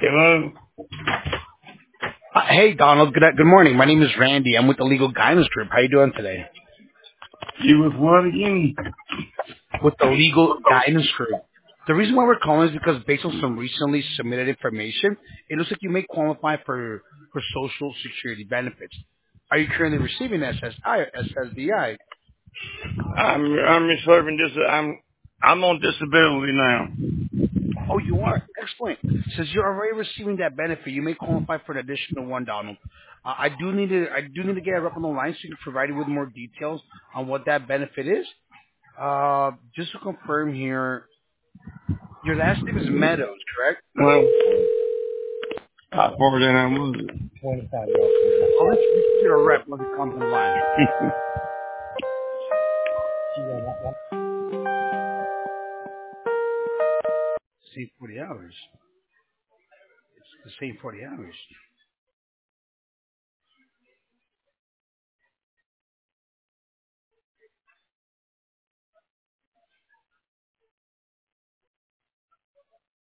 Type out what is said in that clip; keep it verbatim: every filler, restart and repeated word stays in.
Hello? Uh, hey, Donald. Good good morning. My name is Randy. I'm with the Legal Guidance Group. How you doing today? You was what again? With the Legal Guidance Group. The reason why we're calling is because based on some recently submitted information, it looks like you may qualify for for Social Security benefits. Are you currently receiving S S I or S S D I? I'm I'm serving this. I'm I'm on disability now. Oh, you are. Excellent. Since you're already receiving that benefit, you may qualify for an additional one, Donald. Uh, I do need to I do need to get a rep on the line so you can provide you with more details on what that benefit is. Uh, just to confirm here, your last name is Meadows, correct? Well, how far then I was. I'll introduce you to a rep once it comes in line. Same forty hours. It's the same forty hours.